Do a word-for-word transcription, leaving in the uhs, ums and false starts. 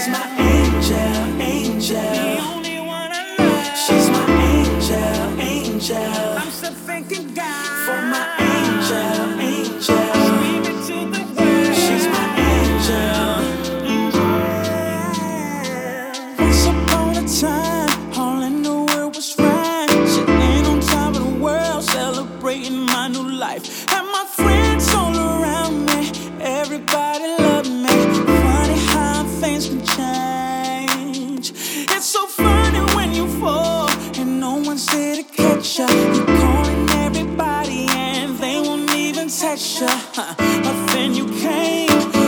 my angel, angel. The only one I love. She's my angel, angel. I'm still thanking God For my angel, angel. Screaming to the world. She's my angel. Once upon a time, all in the world was fine. Sitting on top of the world, celebrating my new life. Had my friends all around me, everybody loved me. Funny how things can change. It's so funny when you fall and no one's there to catch ya. You're calling everybody and they won't even text ya. But then you came.